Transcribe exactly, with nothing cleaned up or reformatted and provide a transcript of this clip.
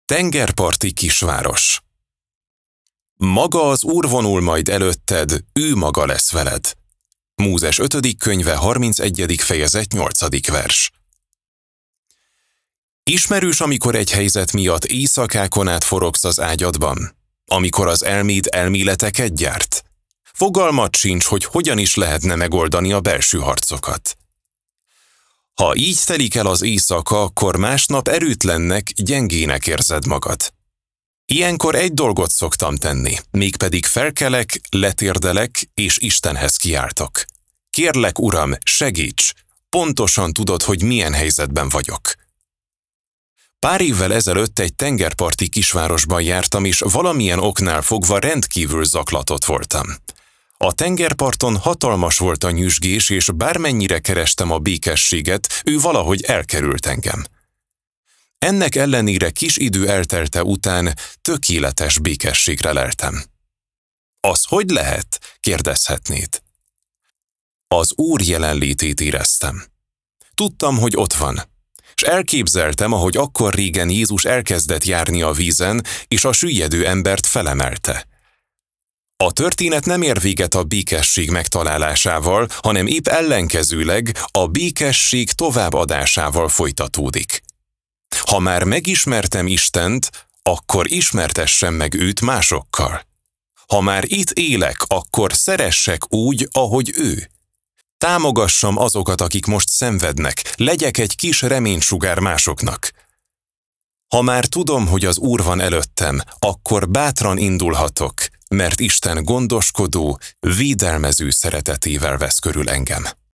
Tengerparti kisváros. Maga az Úr vonul majd előtted, ő maga lesz veled. Mózes ötödik könyve harmincegyedik fejezet nyolcadik vers. Ismerős, amikor egy helyzet miatt éjszakákon át forogsz az ágyadban? Amikor az elméd elméleteket gyárt? Fogalmad sincs, hogy hogyan is lehetne megoldani a belső harcokat. Ha így telik el az éjszaka, akkor másnap erőtlennek, gyengének érzed magad. Ilyenkor egy dolgot szoktam tenni, mégpedig felkelek, letérdelek és Istenhez kiáltok. Kérlek, Uram, segíts! Pontosan tudod, hogy milyen helyzetben vagyok. Pár évvel ezelőtt egy tengerparti kisvárosban jártam, és valamilyen oknál fogva rendkívül zaklatott voltam. A tengerparton hatalmas volt a nyüzsgés, és bármennyire kerestem a békességet, ő valahogy elkerült engem. Ennek ellenére kis idő eltelte után tökéletes békességre leltem. Az hogy lehet? Kérdezhetnéd. Az Úr jelenlétét éreztem. Tudtam, hogy ott van, és elképzeltem, ahogy akkor régen Jézus elkezdett járni a vízen, és a süllyedő embert felemelte. A történet nem ér véget a békesség megtalálásával, hanem épp ellenkezőleg a békesség továbbadásával folytatódik. Ha már megismertem Istent, akkor ismertessem meg őt másokkal. Ha már itt élek, akkor szeressek úgy, ahogy ő. Támogassam azokat, akik most szenvednek, legyek egy kis reménysugár másoknak. Ha már tudom, hogy az Úr van előttem, akkor bátran indulhatok, mert Isten gondoskodó, védelmező szeretetével vesz körül engem.